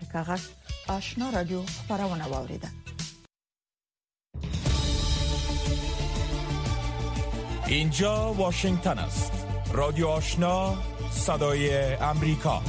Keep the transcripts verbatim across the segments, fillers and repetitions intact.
کاغذ آشنا رادیو خبرونه واوریده. اینجا واشنگتن است. رادیو آشنا، صدای امریکا.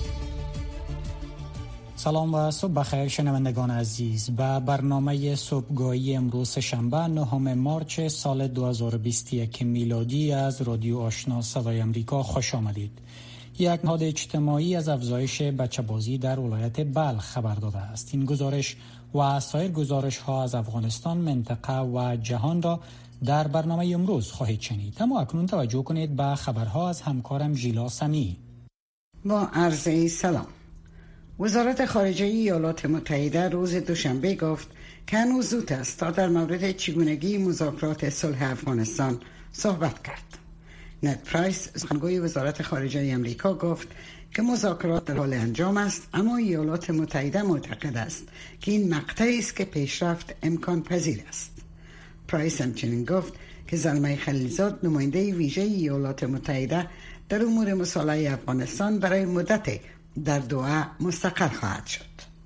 سلام و صبح بخیر شنوندگان عزیز. به برنامه صبحگاهی امروز شنبه نهم مارچ سال دو هزار و بیست و یک میلادی از رادیو آشنا صدای امریکا خوش آمدید. یک نهاد اجتماعی از افزایش بچه‌بازی در ولایت بلخ خبر داده است. این گزارش و سایر گزارش ها از افغانستان، منطقه و جهان را در برنامه امروز خواهید شنید. اما اکنون توجه کنید به خبرها از همکارم ژیلا سمی. با عرض سلام. وزارت خارجه ایالات متحده روز دوشنبه گفت که هنوز زود است تا در مورد چگونگی مذاکرات صلح افغانستان صحبت کرد. نت پرایس، سخنگوی وزارت خارجه آمریکا، گفت که مذاکرات در حال انجام است، اما ایالات متحده معتقد است که این مقطعی است که پیشرفت امکان پذیر است. پرایس همچنین گفت که زلمه خلیلزاد، نماینده ویژه ایالات متحده در امور مصالحه افغانستان، برای مدت در دوحه مستقر خواهد شد.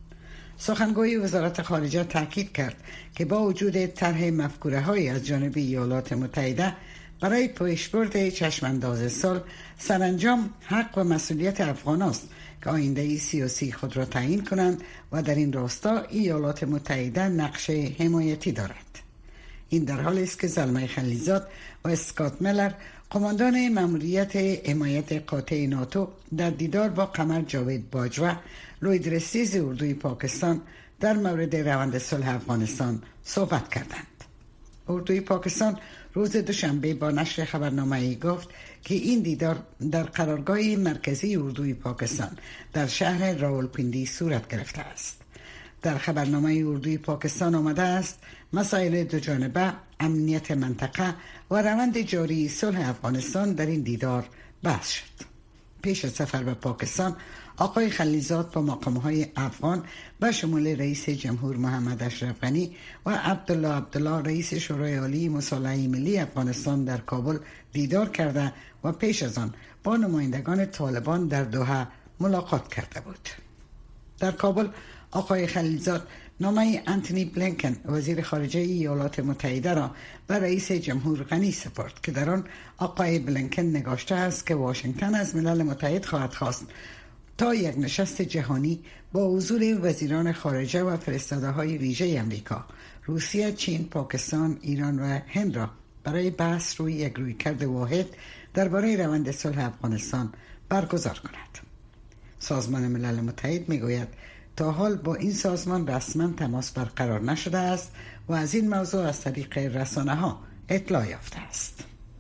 سخنگوی وزارت خارجه تاکید کرد که با وجود طرح مفکوره‌های از جانب ایالات متحده برای پیشبرد چشمانداز صلح، سرانجام حق و مسئولیت افغان است که آینده سیاسی خود را تعیین کنند و در این راستا ایالات متحده نقش حمایتی دارد. این در حالی است که زلمه خلیلزاد و اسکات میلر، قماندان ماموریت حمایت قاطع ناتو، در دیدار با قمر جاوید باجوه، لویدرسیز اردوی پاکستان، در مورد روند صلح افغانستان صحبت کردند. اردوی پاکستان روز دوشنبه با نشر خبرنامه‌ای گفت که این دیدار در قرارگاه مرکزی اردوی پاکستان در شهر راولپیندی صورت گرفته است. در خبرنامه اردوی پاکستان آمده است مسائل دو جانبه، امنیت منطقه و روند جاری صلح افغانستان در این دیدار بحث شد. پیش از سفر به پاکستان، آقای خلیلزاد با مقام‌های افغان به شمول رئیس جمهور محمد اشرف غنی و عبدالله عبدالله، رئیس شورای عالی مصالحه ملی افغانستان، در کابل دیدار کرده و پیش از آن با نمایندگان طالبان در دوحه ملاقات کرده بود. در کابل آقای خلیلزاد نامه انتونی بلینکن، وزیر خارجه ایالات متحده، را به رئیس جمهور غنی سپرد که در آن آقای بلینکن نگاشته است که واشنگتن از ملل متحد خواهد خواست تا یک نشست جهانی با حضور وزیران خارجه و فرستاده‌های ویژه امریکا، روسیه، چین، پاکستان، ایران و هند را برای بحث روی یک رویکرد واحد درباره روند صلح افغانستان برگزار کند. سازمان ملل متحد میگوید تا حال با این سازمان رسما تماس برقرار نشده است و از این موضوع از طریق رسانه‌ها اطلاع یافته است.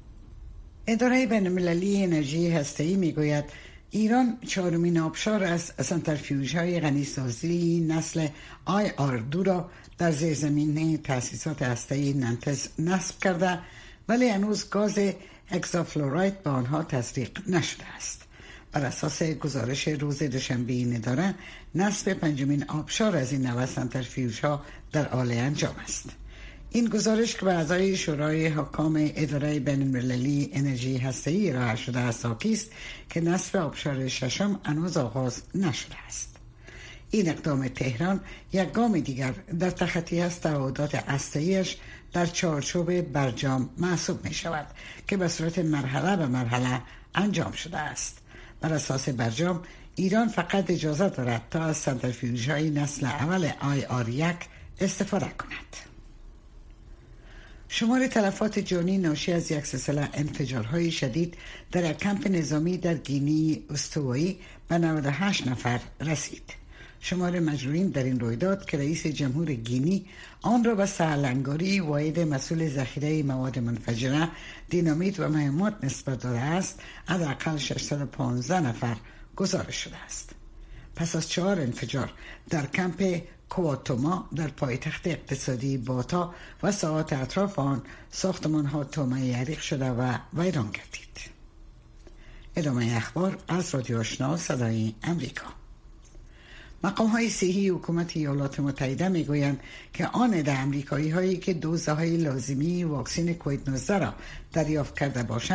اداره بین‌المللی انرژی هسته‌ای میگوید ایران چهارمین آبشار از سنتریفیوژهای غنیسازی نسل آی آر دو را در زیرزمین تأسیسات هسته‌ای نانتس نصب کرده، ولی هنوز گاز اکسافلوراید به آنها تزریق نشده است. بر اساس گزارش روز دوشنبه این اداره، نصب پنجمین آبشار از این نوع سنتریفیوژها در حال انجام است. این گزارش که به اعضای شورای حکام اداره بین‌المللی انرژی هسته‌ای ارائه شده است، حاکی است که نصب آبشار ششم هنوز آغاز نشده است. این اقدام تهران یک گام دیگر در تخطی از تعهدات هسته‌ای‌اش در چارچوب برجام محسوب می شود که به صورت مرحله به مرحله انجام شده است. بر اساس برجام، ایران فقط اجازه دارد تا از سنتریفیوژهای نسل اول آی آر یک استفاده کند. شمار تلفات جانی ناشی از یک سلسله انفجارهای شدید در یک کمپ نظامی در گینی استوایی به نود و هشت نفر رسید. شمار مجروحین در این رویداد که رئیس جمهور گینی آن را به سهلنگاری واحد مسئول ذخیره مواد منفجره، دینامیت و مهمات نسبت داده است، حداقل ششصد و پانزده نفر گزارش شده است. پس از چهار انفجار در کمپ کواتوما در پایتخت اقتصادی باتا و ساعات اطراف آن، ساختمان ها تومه حریق شده و ویران گردید. ادامه اخبار از رادیو آشنا صدای امریکا. مقام های صحی حکومت ایالات متحده می گویند که آن عده امریکایی هایی که دوزه های لازمی واکسن کووید نوزده را دریافت کرده باشند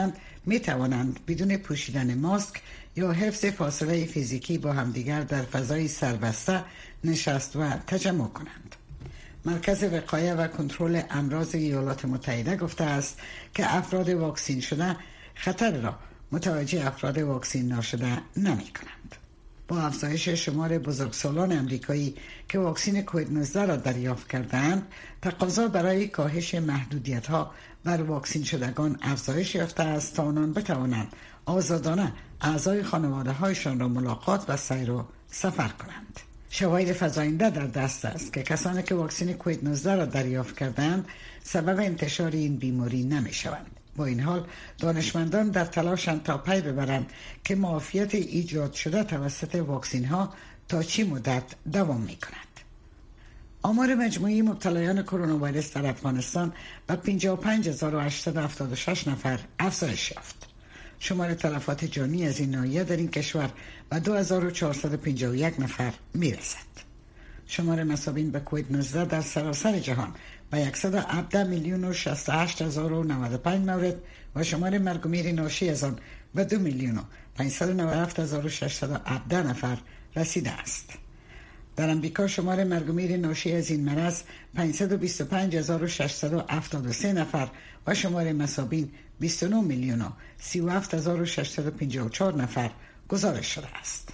می توانند بدون پوشیدن ماسک یا حفظ فاصله فیزیکی با همدیگر در فضای سربسته نشست و تجمع کنند. مرکز وقایه و کنترل امراض ایالات متحده گفته است که افراد واکسین شده خطر را متوجه افراد واکسین ناشده نمی کنند. با افزایش شمار بزرگسالان امریکایی که واکسین کووید نوزده را دریافت کردند، تقاضا برای کاهش محدودیت‌ها بر واکسین شدگان افزایش یافته است تا آنان بتوانند آزادانه اعضای خانواده‌هایشان را ملاقات و سیر و سفر کنند. شواهد فزاینده در دست است که کسانی که واکسین کووید نوزده را دریافت کردند سبب انتشار این بیماری نمی شوند. با این حال دانشمندان در تلاشند تا پی ببرند که معافیت ایجاد شده توسط واکسین ها تا چی مدت دوام می کند. آمار مجموعی مبتلایان کرونا ویروس در افغانستان به پنجاه و پنج هزار و هشتصد و هفتاد و شش نفر افزایش یافت. شمار تلفات جانی از این ناحیه در این کشور به دو هزار و چهارصد و پنجاه و یک نفر می رسد. شمار مصابین به کووید نوزده در سراسر جهان به صد و هفده میلیون و شصت و هشت هزار و نود و پنج مورد و شمار مرگ و میر ناشی از آن به دو میلیون و پانصد و نود و هفت هزار و ششصد و هفده نفر رسیده است. در امریکا شمار مرگ و میر ناشی از این مرض پانصد و بیست و پنج هزار و ششصد و هفتاد و سه نفر و شمار مصابین بیست و نه میلیون و سی و هفت هزار و ششصد و پنجاه و چهار نفر گزارش شده است.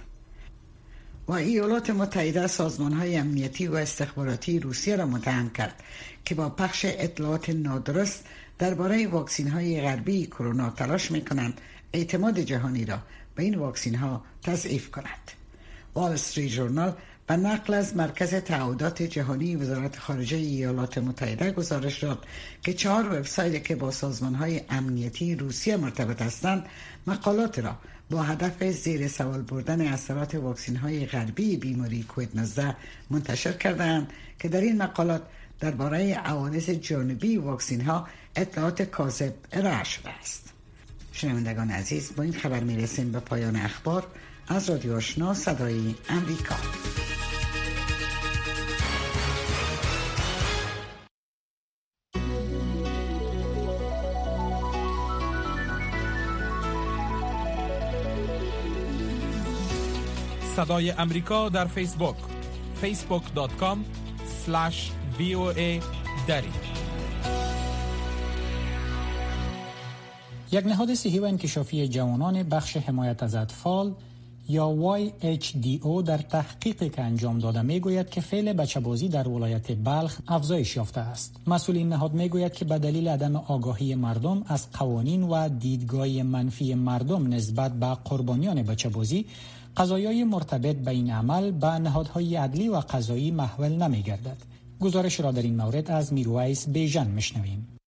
و ایالات متحده سازمان‌های امنیتی و استخباراتی روسیه را متهم کرد که با پخش اطلاعات نادرست درباره واکسین‌های غربی کرونا تلاش می‌کنند اعتماد جهانی را به این واکسین‌ها تضعیف کند. وال استریت ژورنال به نقل از مرکز تعهدات جهانی وزارت خارجه ایالات متحده گزارش داد که چهار وبسایت که با سازمان‌های امنیتی روسیه مرتبط هستند مقالات را با هدف زیر سوال بردن اثرات واکسین‌های غربی بیماری کووید نوزده منتشر کردند که در این مقالات درباره عوارض جانبی واکسین‌ها اطلاعات کاذب ارائه شده است. شنوندگان عزیز، با این خبر می‌رسیم به پایان اخبار از رادیو آشنا صدای امریکا. صدای امریکا در فیسبوک فیسبوک دات کام اسلش وی او ای دری. یک نهاد صحی و انکشافی جوانان بخش حمایت از اطفال یا وای اچ دی او در تحقیقی که انجام داده میگوید که فعل بچه‌بازی در ولایت بلخ افزایش یافته است. مسئول این نهاد میگوید که به دلیل عدم آگاهی مردم از قوانین و دیدگاه منفی مردم نسبت به قربانیان بچه‌بازی، قضایای مرتبط به این عمل به نهادهای عدلی و قضایی محول نمی‌گردد. گزارش را در این مورد از میرویس بیژن میشنویم.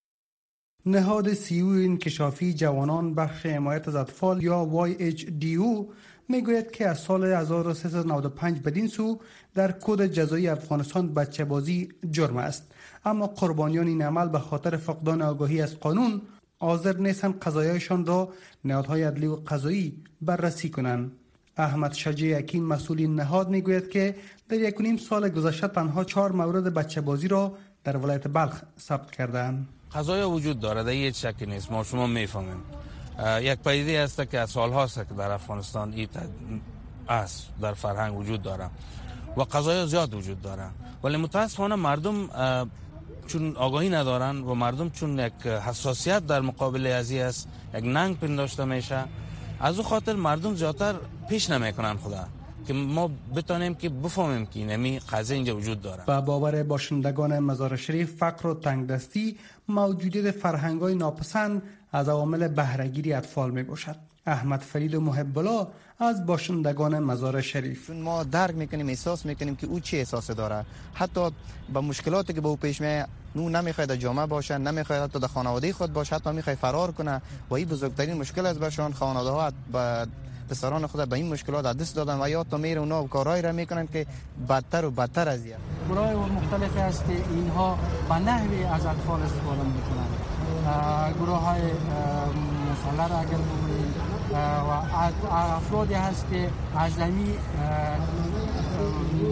نهاد صحی و انکشافی جوانان بخش حمایت از اطفال یا وای اچ دی او میگوید که از سال هزار و سیصد و نود و پنج بدین سو در کد جزایی افغانستان بچه‌بازی جرم است، اما قربانیان این عمل به خاطر فقدان آگاهی از قانون حاضر نیستند قضایایشان را نهادهای عدلی و قضایی بررسی کنند. احمد شجاع یقین مسئول نهاد میگوید که در یک و نیم سال گذشته تنها چهار مورد بچه‌بازی را در ولایت بلخ ثبت کردند. قضایا وجود داره، در هیچ شکی نیست، ما شما میفهمیم. یک پدیده است که از سال‌هاست که در افغانستان این است، در فرهنگ وجود داره و قضایا زیاد وجود داره، ولی متاسفانه مردم چون آگاهی ندارن و مردم چون یک حساسیت در مقابل ازی است، یک ننگ پنداشته میشه، از او خاطر مردم زیادتر پیش نمیکنن خدا که ما بتانیم که بفهمیم که نمی قضیه اینجا وجود داره. با باور باشندگان مزار شریف، فقر و تنگدستی موجودیت فرهنگ‌های ناپسند از عوامل بهره‌گیری اطفال می باشد. احمد فرید محب الله از باشندگان مزار شریف: ما درک میکنیم، احساس میکنیم که او چه احساسی داره، حتی با مشکلاتی که به او پیش میاد، او نمیخواد جامعه باشه، نمیخواد حتی در خانواده خود باشه، حتی میخواد فرار کنه و این بزرگترین مشکل است برشان. خانواده ها با پسران خود به این مشکلات دست دادن و یا تا میره اونا کارهایی را میکنن که بدتر و بدتر از این. گروه مختلف است که اینها به نحوی از اطفال استفاده میکنند. گروه های مسلح را اگر بگوییم و افرادی هست که از زمین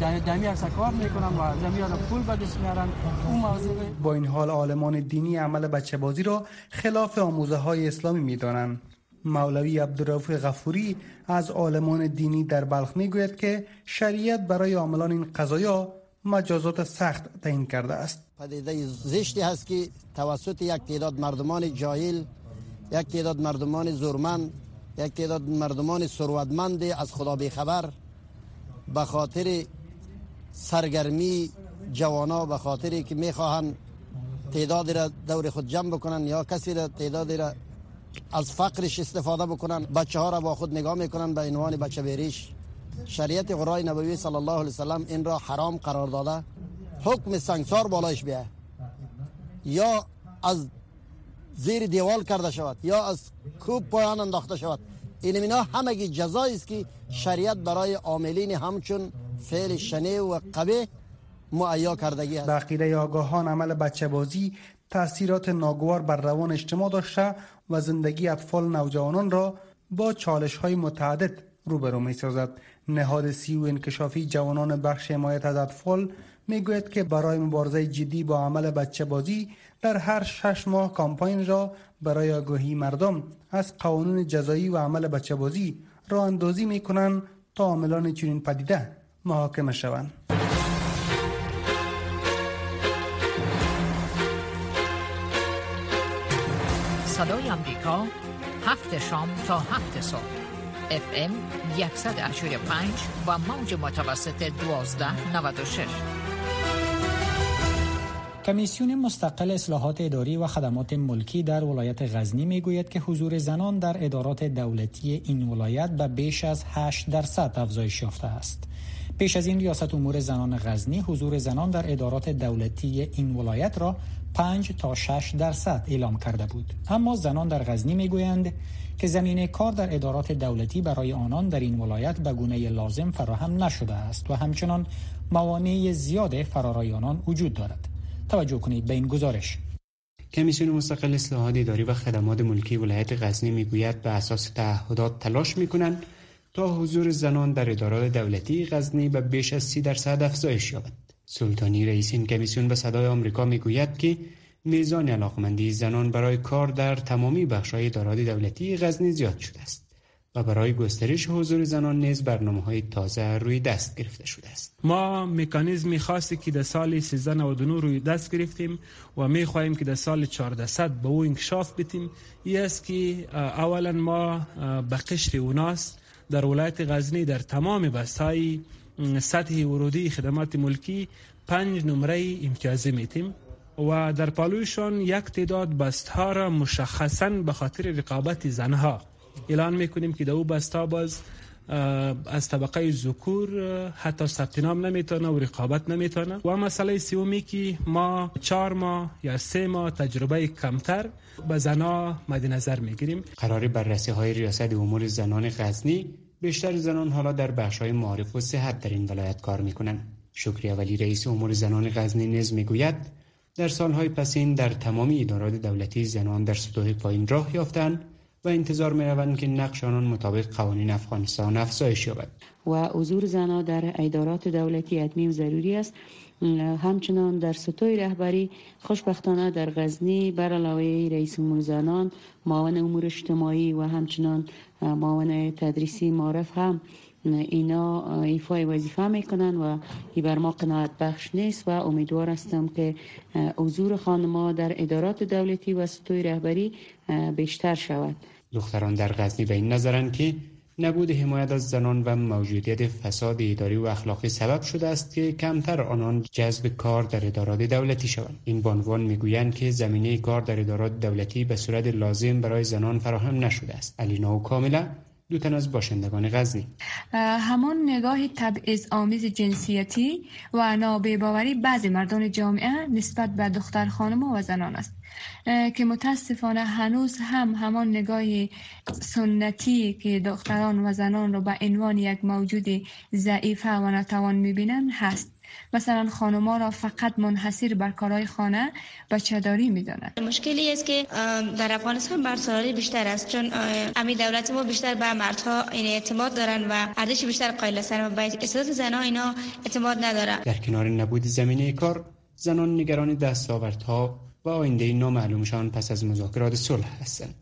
دمی اکثر کار میکنن و زمین را پول بدش میارن. اون موضوع با این حال عالمان دینی عمل بچه بازی را خلاف آموزه های اسلامی میدانند. مولوی عبدالرؤوف غفوری از عالمان دینی در بلخ میگوید که شریعت برای عاملان این قضایا مجازات سخت تعیین کرده است. پدیده زشتی هست که توسط یک تعداد مردمان جاهل، یک تعداد مردمان زورمند، یک تعداد مردمان ثروتمند از خدا بیخبر به خاطر سرگرمی جوانا، به خاطری که میخواهند تعدادی را دور خود جمع بکنن یا کسی را تعدادی را از فقرش استفاده بکنن، بچه ها را با خود نگاه میکنن به عنوان بچه بیریش. شریعت قرآن نبوی صلی الله علیه وسلم این را حرام قرار داده، حکم سنگسار بالایش بیه، یا از زیر دیوال کرده شود یا از کوب پایان انداخته شود. این اینا همگی جزایی است که شریعت برای عاملین همچون فعل شنیع و قبیح معیا کردگی است. به عقیده آگاهان عمل بچه بازی تأثیرات ناگوار بر روان اجتماع داشته و زندگی اطفال نوجوانان را با چالش های متعدد روبرو می سازد. نهاد سی و انکشافی جوانان بخش حمایت از اطفال می گوید که برای مبارزه جدی با عمل بچه بازی در هر شش ماه کامپاین را برای آگاهی مردم از قوانین جزایی و عمل بچه بازی راه اندازی می کنند تا عاملان چنین پدیده محاکمه شوند. صدای امریکا، هفت شام تا هفت صبح، اف ام صد و هشتاد و پنج و موج متوسط دوازده نود و شش. کمیسیون مستقل اصلاحات اداری و خدمات ملکی در ولایت غزنی میگوید که حضور زنان در ادارات دولتی این ولایت به بیش از هشت درصد افزایش یافته است. پیش از این ریاست امور زنان غزنی حضور زنان در ادارات دولتی این ولایت را پنج تا شش درصد اعلام کرده بود. اما زنان در غزنی میگویند که زمینه کار در ادارات دولتی برای آنان در این ولایت به گونه لازم فراهم نشده است و همچنان موانع زیاد فرارای آنان وجود دارد. توجه کنید به این گزارش. کمیسیون مستقل اصلاحات اداری و خدمات ملکی ولایت غزنی میگوید به اساس تعهدات تلاش میکنند تا حضور زنان در ادارات دولتی غزنی به بیش از سی درصد افزایش یابد. سلطانی رئیس این کمیسیون به صدای آمریکا میگوید که میزان علاقمندی زنان برای کار در تمامی بخش‌های ادارات دولتی غزنی زیاد شده است و برای گسترش حضور زنان نیز برنامه‌های تازه روی دست گرفته شده است. ما مکانیزمی خاصی که در سال سیزده نود و نه روی دست گرفتیم و می‌خواهیم که در سال چهارصد به او انکشاف بدیم. این است که اولا ما به قشر اوناس در ولایت غزنی در تمام بستهای سطح ورودی خدمات ملکی پنج نمره امتیازی میتیم و در پالویشان یک تعداد بستها را مشخصاً به خاطر رقابت زنها اعلان میکنیم که در او بستا باز از طبقه ذکور حتی ثبت نام نمیتونه و رقابت نمیتونه. و مسئله سومی که ما چهار ماه یا سه ماه تجربه کمتر به زنها مد نظر میگیریم. قرار بررسی های ریاست امور زنان غزنی بیشتر زنان حالا در بخش‌های معارف و صحت در این ولایت کار میکنند. شکری اولی رئیس امور زنان غزنی نیز میگوید در سالهای پسین در تمامی ادارات دولتی زنان در سطوح پایین راه یافتند و انتظار می‌روند که نقش آنان مطابق قوانین افغانستان افزایش یابد. و حضور زنان در ادارات دولتی حتمی و ضروری است. همچنان در سطوح رهبری خوشبختانه در غزنی بر علاوه رئیس امور زنان، معاون امور اجتماعی و همچنان معاون تدریسی معرف هم اینا ایفای وظیفه میکنن و این بر ما قناعت بخش نیست و امیدوار هستم که حضور خانم‌ها در ادارات دولتی و سطوح رهبری بیشتر شود. دختران در غزنی به این نظرند که نبود حمایت از زنان و موجودیت فساد اداری و اخلاقی سبب شده است که کمتر آنان جذب کار در ادارات دولتی شوند. این بانوان میگویند که زمینه کار در ادارات دولتی به صورت لازم برای زنان فراهم نشده است. علینا و کاملا دو تن از باشندگان غزنی همان نگاه تبعیض آمیز جنسیتی و ناباوری بعضی مردان جامعه نسبت به دختر خانم و زنان است. که متاسفانه هنوز هم همان نگاه سنتی که دختران و زنان رو به عنوان یک موجود ضعیف و ناتوان میبینن هست. مثلا خانم‌ها را فقط منحصر بر کارهای خانه بچه‌داری می‌دانند. مشکلی است که در افغانستان مردسالاری بیشتر است، چون امی دولت ما بیشتر به مردها این اعتماد دارن و ارزش بیشتر قائل هستند و به استعداد زن‌ها اینا اعتماد ندارن. در کنار نبود زمینه کار، زنان نگران دستاوردها و آینده نامعلومشان پس از مذاکرات صلح هستند.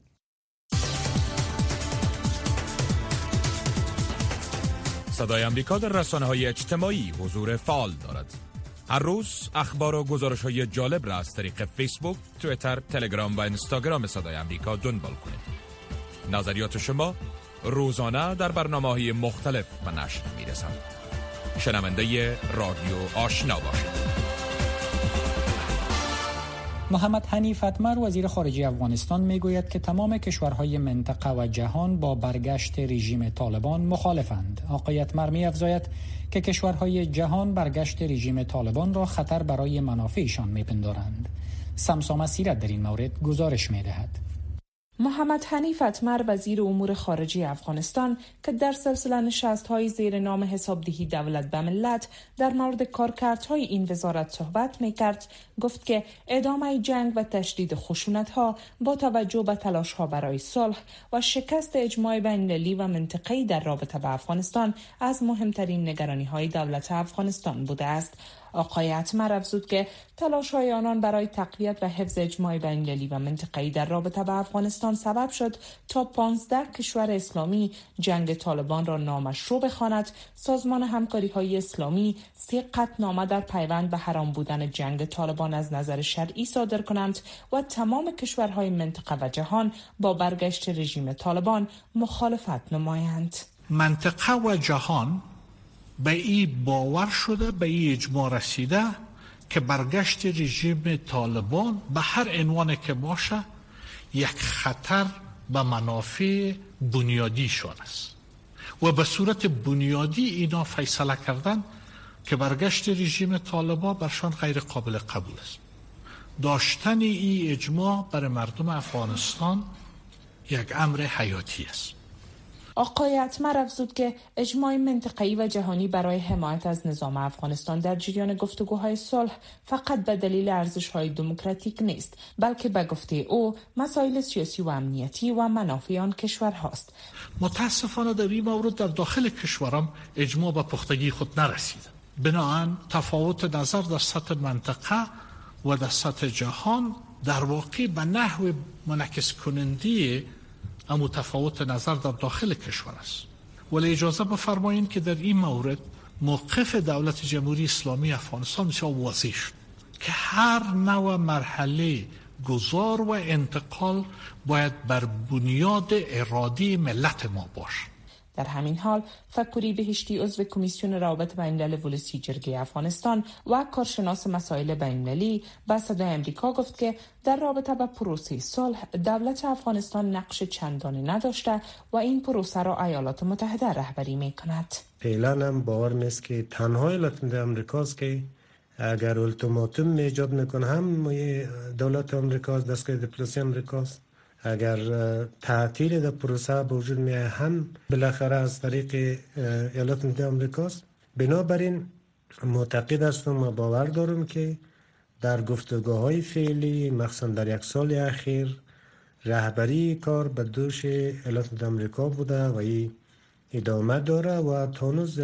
صدای امریکا در رسانه‌های اجتماعی حضور فعال دارد. هر روز اخبار و گزارش‌های جالب را از طریق فیسبوک، توییتر، تلگرام و اینستاگرام صدای امریکا دنبال کنید. نظریات شما روزانه در برنامه‌های مختلف به نشر می‌رسند. شنونده رادیو آشنا باشید. محمد حنیف اتمر وزیر خارجه افغانستان میگوید که تمام کشورهای منطقه و جهان با برگشت رژیم طالبان مخالفند. آقای اتمر می‌افزاید که کشورهای جهان برگشت رژیم طالبان را خطر برای منافعشان می‌پندارند. سمسام سیرت در این مورد گزارش می‌دهد. محمد حنیف اتمر وزیر امور خارجه افغانستان که در سلسله نشست‌های زیر نام حسابدهی دولت به ملت در مورد کارکردهای این وزارت صحبت می‌کرد، گفت که ادامه جنگ و تشدید خشونت‌ها با توجه به تلاش‌ها برای صلح و شکست اجماع بین‌المللی و منطقه‌ای در رابطه با افغانستان از مهمترین نگرانی‌های دولت افغانستان بوده است. آقای اتمر افزود که تلاش‌های آنان برای تقویت و حفظ اجماع بین‌المللی و منطقه‌ای در رابطه با افغانستان سبب شد تا پانزده کشور اسلامی جنگ طالبان را نامشروع بخواند. سازمان همکاری‌های اسلامی سه قطعنامه در پیوند به حرام بودن جنگ طالبان از نظر شرعی صادر کنند و تمام کشورهای منطقه و جهان با برگشت رژیم طالبان مخالفت نمایند. منطقه و جهان به این باور شده، به این اجماع رسیده که برگشت رژیم طالبان به هر عنوان که باشه یک خطر به منافع بنیادیشان است و به صورت بنیادی اینا فیصله کردن که برگشت رژیم طالبان برشان غیر قابل قبول است. داشتن این اجماع برای مردم افغانستان یک امر حیاتی است. آقای اتمر افزود که اجماع منطقه‌ای و جهانی برای حمایت از نظام افغانستان در جریان گفتگوهای صلح فقط به دلیل ارزش‌های دموکراتیک نیست، بلکه به گفته او مسائل سیاسی و امنیتی و منافع آن کشور هاست. متاسفانه در این مورد در داخل کشورم اجماع به پختگی خود نرسیده. بنابراین تفاوت نظر در سطح منطقه و در سطح جهان در واقع به نحو منعکس کننده اما تفاوت نظر در داخل کشور است. ولی اجازه بفرمایید که در این مورد موقف دولت جمهوری اسلامی افغانستان بسیار واضح شد که هر نوع مرحله گذار و انتقال باید بر بنیاد اراده ملت ما باشد. در همین حال فکری بهشتی عضو کمیسیون روابط بین‌الملل ولسی جرگه افغانستان و کارشناس مسائل بین‌المللی به صدای امریکا گفت که در رابطه با پروسه صلح دولت افغانستان نقش چندانی نداشته و این پروسه را ایالات متحده رهبری می‌کند. فعلا هم باور نیست که تنها ایالات متحده آمریکاست که اگر التیماتوم ایجاد میکنه هم دولت آمریکا دستگاه دیپلماسی آمریکاست. اگر تعطیل در پروسه به وجود میاد هم بالاخره از طریق ایالات متحده آمریکاست. بنابراین معتقد هستم و باور دارم که در گفتگوهای فعلی مخصوصا در یک سال اخیر رهبری کار به دوش ایالات متحده آمریکا بوده و این ادامه داره و تانوز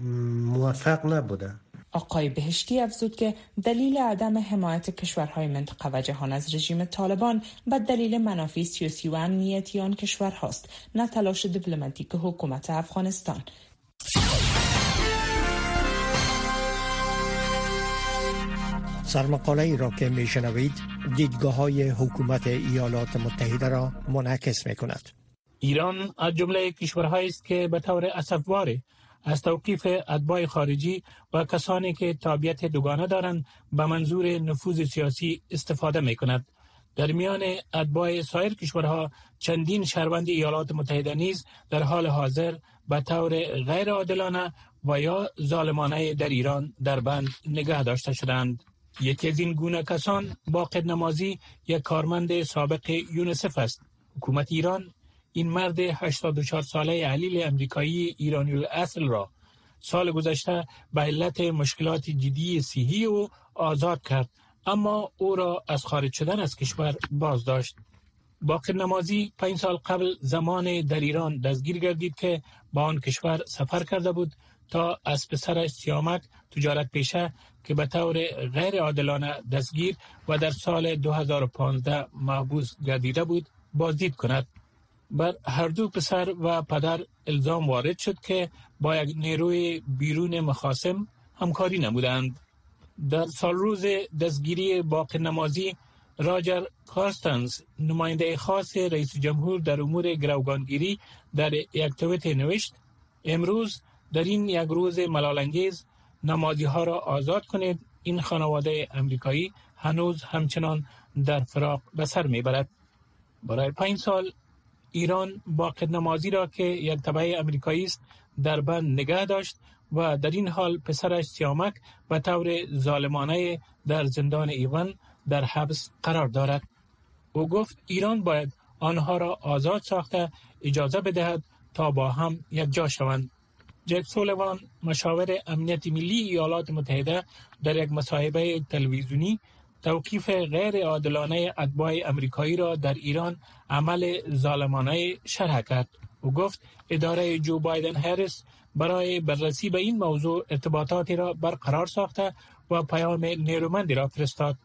موفق نبوده. آقای بهشتی افزود که دلیل عدم حمایت کشورهای منطقه و جهان از رژیم طالبان به دلیل منافع سیاسی و امنیتی آن کشور هاست، نه تلاش دیپلماتیک حکومت افغانستان. سرمقاله ای را که می شنوید دیدگاه های حکومت ایالات متحده را منعکس می کند. ایران از جمله کشورهایی است که به طور اسفباری از توقیف اتباع خارجی و کسانی که تابعیت دوگانه دارند به منظور نفوذ سیاسی استفاده می کند. در میان اتباع سایر کشورها چندین شهروند ایالات متحده نیز در حال حاضر به طور غیر عادلانه و یا ظالمانه در ایران در بند نگه داشته شدند. یکی از این گونه کسان باقر نمازی یک کارمند سابق یونیسف است. حکومت ایران این مرد هشتاد و چهار ساله اهلیل امریکایی ایرانی الاصل را سال گذشته به علت مشکلات جدی صحی او آزاد کرد، اما او را از خارج شدن از کشور باز داشت. باقر نمازی پنج سال قبل زمان در ایران دستگیر گردید که با آن کشور سفر کرده بود تا از پسرش سیامک تجارت پیشه که به طور غیر عادلانه دستگیر و در سال دو هزار و پانزده محبوس گردیده بود بازدید کند. بر هر دو پسر و پدر الزام وارد شد که با یک نیروی بیرون مخاصم همکاری نمودند. در سال روز دستگیری باقر نمازی، راجر کارستنز، نماینده خاص رئیس جمهور در امور گروگانگیری، در یک توییت نوشت: امروز در این یک روز ملال‌انگیز نمازی ها را آزاد کنید. این خانواده امریکایی هنوز همچنان در فراق به سر میبرد. برای پنج سال ایران باقر نمازی را که یک تبع امریکایی است در بند نگه داشت و در این حال پسرش سیامک به طور ظالمانه در زندان ایوان در حبس قرار دارد. او گفت ایران باید آنها را آزاد ساخته اجازه بدهد تا با هم یک جا شوند. جک سولیوان، مشاور امنیت ملی ایالات متحده، در یک مصاحبه تلویزیونی توقیف غیر عادلانه اتباع امریکایی را در ایران عمل ظالمانه شرح کرد. او گفت اداره جو بایدن هریس برای بررسی به این موضوع ارتباطاتی را برقرار ساخته و پیام نیرومندی را فرستاد.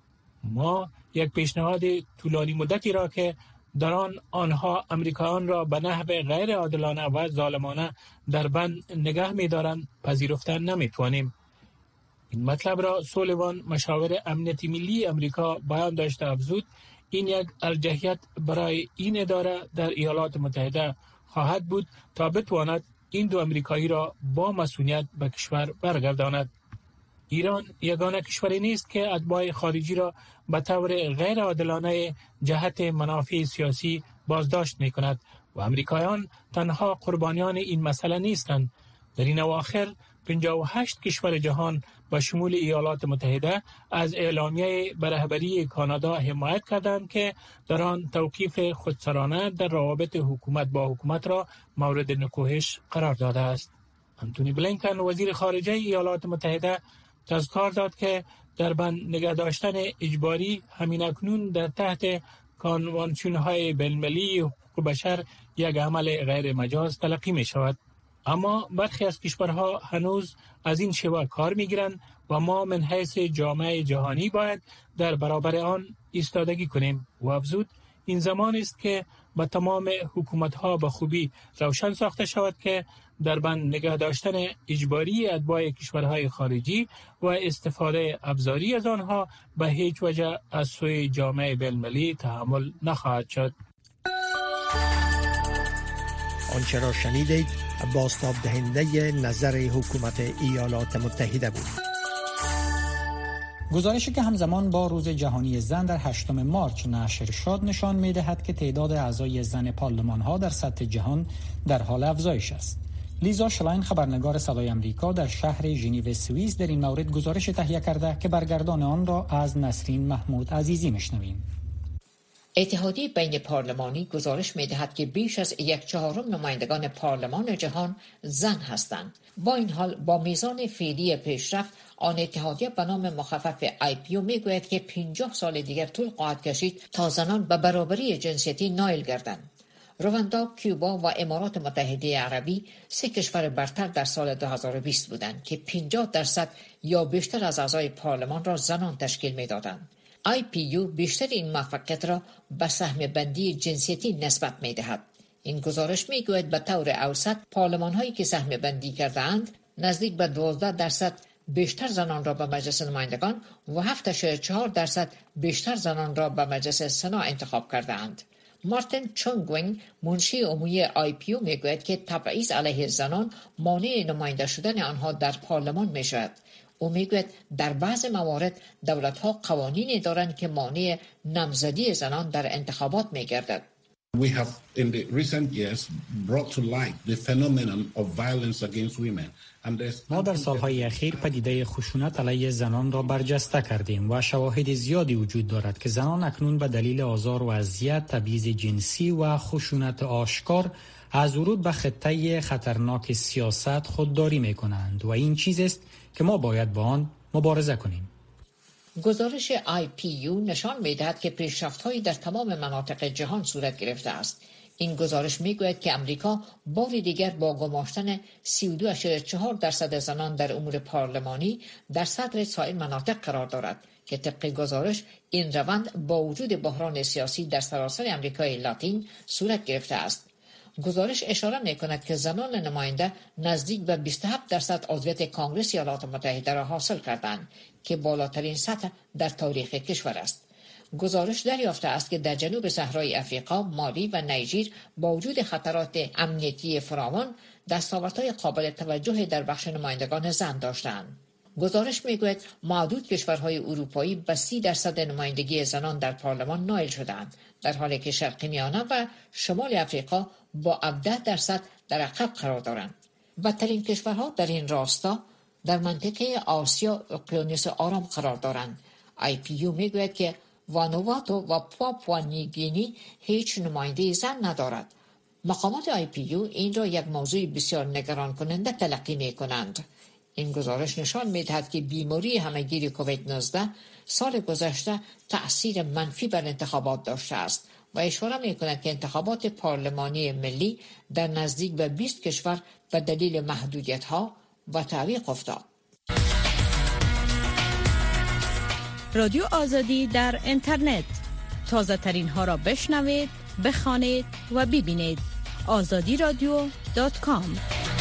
ما یک پیشنهاد طولانی مدتی را که در آن آنها امریکایان را به نحو غیر عادلانه و ظالمانه در بند نگه می‌دارند پذیرفتن نمی‌توانیم. این مطلب را سولیوان، مشاور امنیت ملی امریکا، بیان داشته افزود این یک ارجحیت برای این اداره در ایالات متحده خواهد بود تا بتواند این دو امریکایی را با مسئولیت به کشور برگرداند. ایران یگانه کشوری نیست که اتباع خارجی را به طور غیر عادلانه جهت منافع سیاسی بازداشت می کند و امریکایان تنها قربانیان این مسئله نیستند. در این اواخر پنجاه و هشت کشور جهان به شمول ایالات متحده از اعلامیه به رهبری کانادا حمایت کردند که در آن توقیف خودسرانه در روابط حکومت با حکومت را مورد نکوهش قرار داده است. انتونی بلینکن، وزیر خارجه ایالات متحده، تذکر داد که در بند نگه داشتن اجباری همین اکنون در تحت کانوانسیون های بین‌المللی حقوق بشر یک عمل غیر مجاز تلقی می شود. اما برخی از کشورها هنوز از این شیوه کار می گیرند و ما من حیث جامعه جهانی باید در برابر آن ایستادگی کنیم. و افزود این زمان است که به تمام حکومت‌ها به خوبی روشن ساخته شود که در بند نگه داشتن اجباری اتباع کشورهای خارجی و استفاده ابزاری از آنها به هیچ وجه از سوی جامعه بین‌المللی تحمل نخواهد شد. آنچه را شنیدید بازتاب دهنده نظر حکومت ایالات متحده بود. گزارشی که همزمان با روز جهانی زن در هشتم مارچ نشر شد نشان می‌دهد که تعداد اعضای زن پارلمان‌ها در سطح جهان در حال افزایش است. لیزا شلاین، خبرنگار صدای آمریکا در شهر ژنو سوئیس، در این مورد گزارش تهیه کرده که برگردان آن را از نسرین محمود عزیزی میشنویم. اتحادیه بین پارلمانی گزارش می‌دهد که بیش از یک چهارم نمایندگان پارلمان جهان زن هستند. با این حال با میزان فعلی پیشرفت، آن اتحادیه به نام مخفف آی پی یو میگوید که پنجاه سال دیگر طول خواهد کشید تا زنان به برابری جنسیتی نائل گردند. رواندا، کیوبا و امارات متحده عربی سه کشور برتر در سال دو هزار و بیست بودند که پنجاه درصد یا بیشتر از اعضای پارلمان را زنان تشکیل میدادند. آی پی یو بیشتر این موفقیت را به سهم بندی جنسیتی نسبت میدهد. این گزارش میگوید به طور اوسط پارلمان هایی که سهم بندی کرده اند نزدیک به دوازده درصد بیشتر زنان را به مجلس نمایندگان و هفت اشاره چهار درصد بیشتر زنان را به مجلس سنا انتخاب کرده اند. مارتین چونگوینگ، منشی عمومی آی پی یو میگوید که تبعیض علیه زنان مانع نماینده شدن آنها در پارلمان میشود. او میگوید در بعض موارد دولت‌ها قوانینی دارند که مانع نامزدی زنان در انتخابات میگردد. We have in the recent years brought to light the phenomenon of violence against women. ما در سالهای اخیر پدیده خشونت علیه زنان را برجسته کردیم و شواهد زیادی وجود دارد که زنان اکنون به دلیل آزار و اذیت، تبعیض جنسی و خشونت آشکار از ورود به خطه خطرناک سیاست خودداری می‌کنند و این چیزی است که ما باید با آن مبارزه کنیم. گزارش آی پی یو نشان می‌دهد که پیشرفت‌هایی در تمام مناطق جهان صورت گرفته است. این گزارش میگوید که امریکا بار دیگر با گماشتن سی و دو اشاره چهار درصد زنان در امور پارلمانی در صدر سایر مناطق قرار دارد که طبق گزارش این روند با وجود بحران سیاسی در سراسر امریکای لاتین صورت گرفته است. گزارش اشاره می‌کند که زنان نماینده نزدیک به بیست و هفت درصد عضویت کنگره ایالات متحده را حاصل کردند که بالاترین سطح در تاریخ کشور است. گزارش دریافته است که در جنوب صحرای افریقا، مالی و نیجر با وجود خطرات امنیتی فراوان دستاوردهای قابل توجه در بخش نمایندگان زن داشتند. گزارش میگوید معدود کشورهای اروپایی به سی درصد نمایندگی زنان در پارلمان نائل شدند، در حالی که شرق میانه و شمال افریقا با هفده درصد در عقب قرار دارند. بدترین کشورها در این راستا در منطقه آسیا اقیانوس آرام قرار دارند. آی پی یو میگوید که وانواتو و پاپوا نیوگینی هیچ نماینده زن ندارد. مقامات آی پی یو این را یک موضوع بسیار نگران کننده تلقی می کنند. این گزارش نشان می دهد که بیماری همهگیر کووید نوزده سال گذشته تأثیر منفی بر انتخابات داشته است و اشاره می کند که انتخابات پارلمانی ملی در نزدیک به بیست کشور به دلیل محدودیت ها و تعویق افتاد. رادیو آزادی در اینترنت، تازه ترین ها را بشنوید، بخوانید و ببینید. آزادی رادیو دات کام.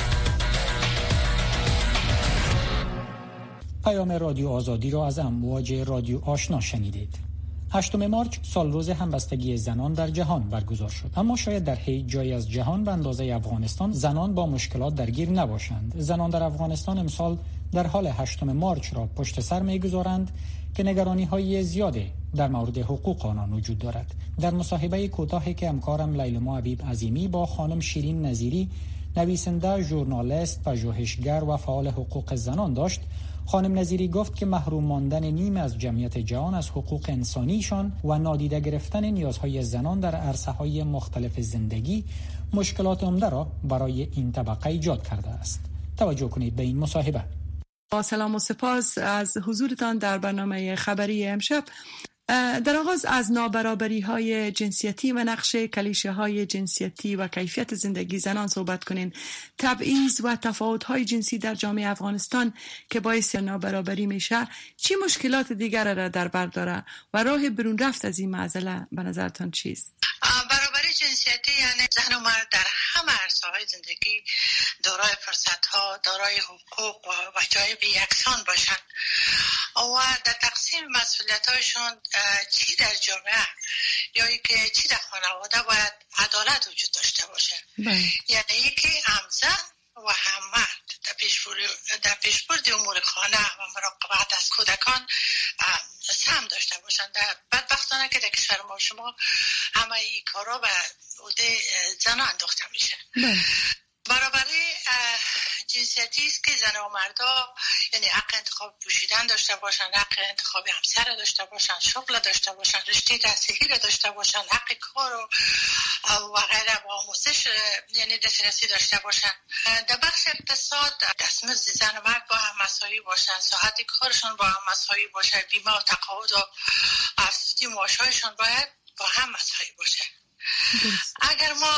پیام رادیو آزادی را از امواج رادیو آشنا شنیدید. هشتم مارچ سال روز همبستگی زنان در جهان برگزار شد، اما شاید در هیچ جای از جهان به اندازه افغانستان زنان با مشکلات درگیر نباشند. زنان در افغانستان امسال در حال هشتم مارچ را پشت سر می‌گذارند که نگرانی‌های زیادی در مورد حقوق آنان وجود دارد. در مصاحبه کوتاهی که همکارم لیلما حبیب عظیمی با خانم شیرین نظیری، نویسنده، ژورنالیست، پژوهشگر و فعال حقوق زنان داشت، خانم نظیری گفت که محروم ماندن نیم از جمعیت جهان از حقوق انسانیشان و نادیده گرفتن نیازهای زنان در عرصه‌های مختلف زندگی مشکلات عمده را برای این طبقه ایجاد کرده است. توجه کنید به این مصاحبه. با سلام و سپاس از حضورتان در برنامه خبری امشب. در آغاز از نابرابری های جنسیتی و نقش کلیشه های جنسیتی و کیفیت زندگی زنان صحبت کنین. تبعیض و تفاوت های جنسی در جامعه افغانستان که باعث نابرابری میشه چی مشکلات دیگر را در بر داره و راه برون رفت از این معضله به نظرتان چیست؟ برابری جنسیتی یعنی زن و مرد در همه عرصه‌های زندگی دارای فرصت‌ها، دارای حقوق و وجایب یکسان باشند و در تقسیم مسئولیت‌هایشان چی در جامعه یا که چی در خانواده باید عدالت وجود داشته باشه. یعنی یکی هم زن و هم مرد در پیشبرد در پیشبرد امور خانه و مراقبت از کودکان سهم داشته باشند. بدبختانه که در کشور ما شما همه این کارا به عهده زنان انداخته میشه. برابری جنسیتی است که زن و مردا یعنی حق انتخاب پوشیدن داشته باشن، حق انتخاب همسر داشته باشن، شغل داشته باشن، رشته تحصیلی را داشته باشن، حق کار و و غیره و آموزش یعنی دسترسی داشته باشن. در بخش اقتصاد دستمزد زن و مرد با هم مساوی باشن، ساعت کارشون با هم مساوی باشه، بیمه و تقاعد و افزودی معاشهایشون باید با هم مساوی باشه. اگر ما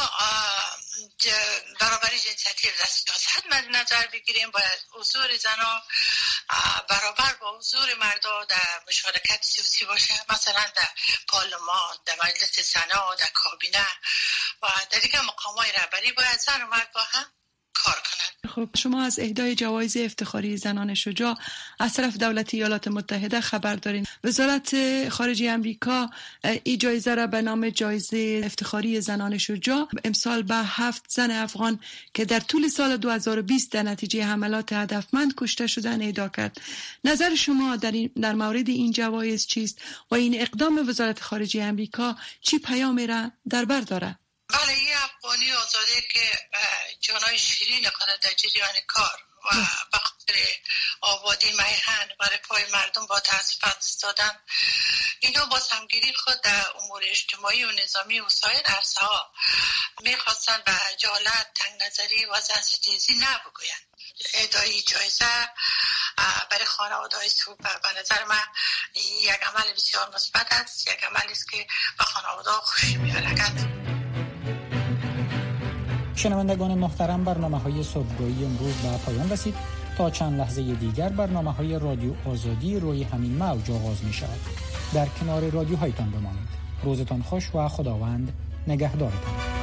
برابری جنسیتی در سیاست مد نظر بگیریم باید حضور زنها برابر با حضور مردا در مشارکت سیاسی باشه، مثلا در پارلمان، در مجلس سنا، در کابینه و در دیگر مقامات رهبری باید زن و مرد با هم کار کنند. خب شما از اهدای جوایز افتخاری زنان شجاع از طرف دولت ایالات متحده خبر دارین. وزارت خارجه امریکا این جایزه را به نام جایزه افتخاری زنان شجاع امسال به هفت زن افغان که در طول سال دو هزار و بیست در نتیجه حملات هدفمند کشته شدن اهدا کرد. نظر شما در, این در مورد این جوایز چیست و این اقدام وزارت خارجه امریکا چی پیامی را در بر دارد؟ بله، یه افغانی آزاده که جانای شیرین خود در جریان کار و به خاطر آبادی میهن برای پای مردم با تاسف از دست دادن، اینا با همگیری خود در امور اجتماعی و نظامی و سایر عرصه ها میخواستن به جهالت، تنگ نظری و زنستیزی نبگوین. ادای جایزه برای خانواده های سوپ به نظر من یک عمل بسیار مثبت است، یک عملی است که به خانواده خوشی می‌آورد. شنوندگان محترم، برنامه‌های صبحگاهی امروز به پایان رسید. تا چند لحظه دیگر برنامه‌های رادیو آزادی روی همین موج آغاز می‌شود. در کنار رادیوهایتان بمانید. روزتان خوش و خداوند نگهدارتان.